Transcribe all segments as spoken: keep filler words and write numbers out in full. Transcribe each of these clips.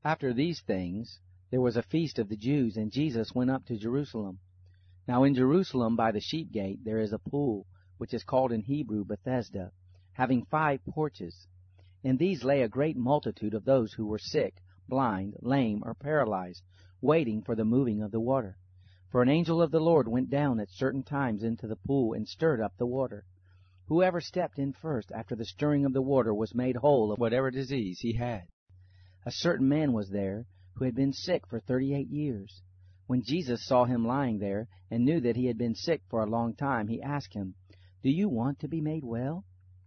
After these things there was a feast of the Jews, and Jesus went up to Jerusalem. Now in Jerusalem by the sheep gate there is a pool, which is called in Hebrew Bethesda, having five porches. In these lay a great multitude of those who were sick, blind, lame, or paralyzed, waiting for the moving of the water. For an angel of the Lord went down at certain times into the pool and stirred up the water. Whoever stepped in first after the stirring of the water was made whole of whatever disease he had. A certain man was there who had been sick for thirty-eight years. When Jesus saw him lying there and knew that he had been sick for a long time, he asked him, "Do you want to be made well?"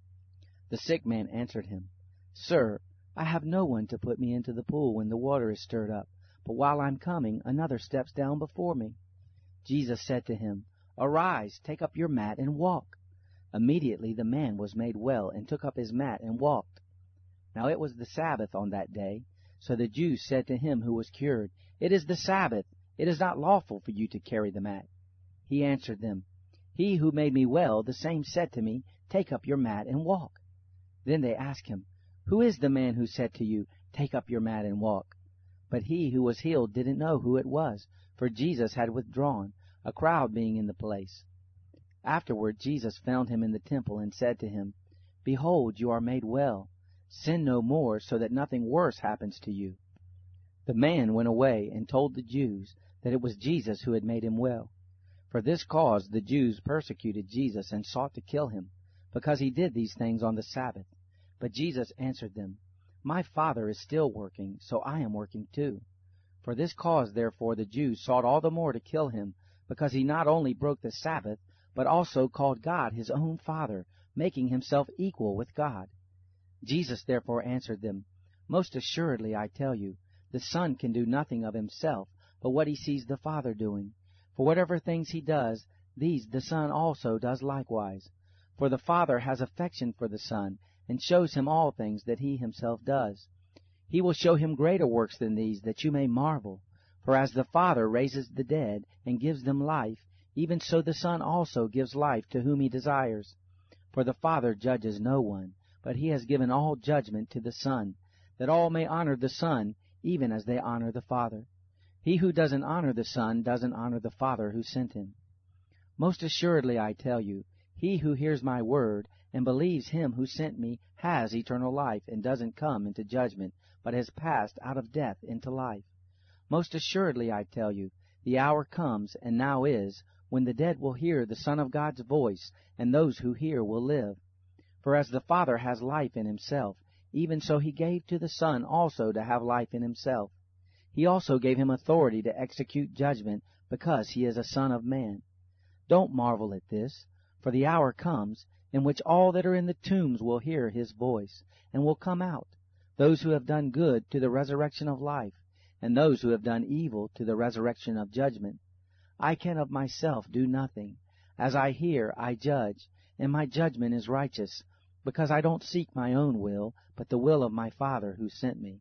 The sick man answered him, "Sir, I have no one to put me into the pool when the water is stirred up, but while I'm coming, another steps down before me." Jesus said to him, "Arise, take up your mat and walk." Immediately the man was made well and took up his mat and walked. Now it was the Sabbath on that day. So the Jews said to him who was cured, "It is the Sabbath. It is not lawful for you to carry the mat." He answered them, "He who made me well, the same said to me, 'Take up your mat and walk.'" Then they asked him, "Who is the man who said to you, 'Take up your mat and walk'?" But he who was healed didn't know who it was, for Jesus had withdrawn, a crowd being in the place. Afterward Jesus found him in the temple and said to him, "Behold, you are made well. Sin no more, so that nothing worse happens to you." The man went away and told the Jews that it was Jesus who had made him well. For this cause the Jews persecuted Jesus and sought to kill him, because he did these things on the Sabbath. But Jesus answered them, "My Father is still working, so I am working too." For this cause therefore the Jews sought all the more to kill him, because he not only broke the Sabbath, but also called God his own Father, making himself equal with God. Jesus therefore answered them, "Most assuredly I tell you, the Son can do nothing of himself, but what he sees the Father doing. For whatever things he does, these the Son also does likewise. For the Father has affection for the Son, and shows him all things that he himself does. He will show him greater works than these, that you may marvel. For as the Father raises the dead and gives them life, even so the Son also gives life to whom he desires. For the Father judges no one, but he has given all judgment to the Son, that all may honor the Son, even as they honor the Father. He who doesn't honor the Son doesn't honor the Father who sent him. Most assuredly I tell you, he who hears my word and believes him who sent me has eternal life, and doesn't come into judgment, but has passed out of death into life. Most assuredly I tell you, the hour comes, and now is, when the dead will hear the Son of God's voice, and those who hear will live. For as the Father has life in himself, even so he gave to the Son also to have life in himself. He also gave him authority to execute judgment, because he is a Son of Man. Don't marvel at this, for the hour comes in which all that are in the tombs will hear his voice, and will come out, those who have done good to the resurrection of life, and those who have done evil to the resurrection of judgment. I can of myself do nothing. As I hear, I judge, and my judgment is righteous, because I don't seek my own will, but the will of my Father who sent me.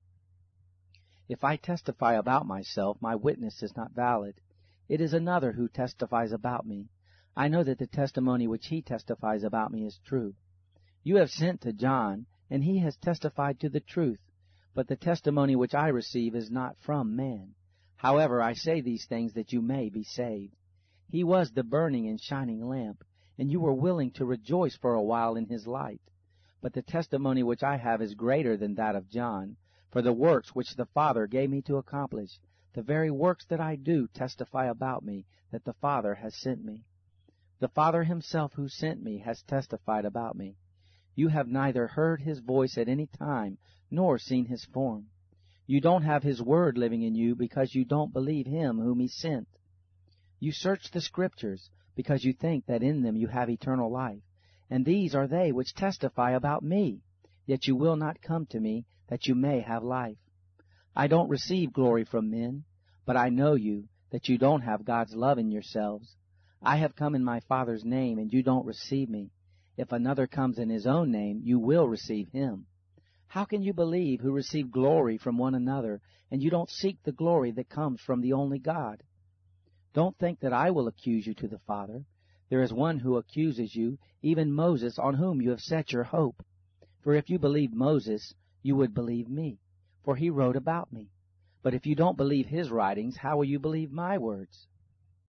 If I testify about myself, my witness is not valid. It is another who testifies about me. I know that the testimony which he testifies about me is true. You have sent to John, and he has testified to the truth, but the testimony which I receive is not from man. However, I say these things that you may be saved. He was the burning and shining lamp, and you were willing to rejoice for a while in his light. But the testimony which I have is greater than that of John, for the works which the Father gave me to accomplish, the very works that I do testify about me, that the Father has sent me. The Father himself who sent me has testified about me. You have neither heard his voice at any time, nor seen his form. You don't have his word living in you, because you don't believe him whom he sent. You search the Scriptures, because you think that in them you have eternal life. And these are they which testify about me, yet you will not come to me, that you may have life. I don't receive glory from men, but I know you, that you don't have God's love in yourselves. I have come in my Father's name, and you don't receive me. If another comes in his own name, you will receive him. How can you believe who receive glory from one another, and you don't seek the glory that comes from the only God? Don't think that I will accuse you to the Father. There is one who accuses you, even Moses, on whom you have set your hope. For if you believed Moses, you would believe me, for he wrote about me. But if you don't believe his writings, how will you believe my words?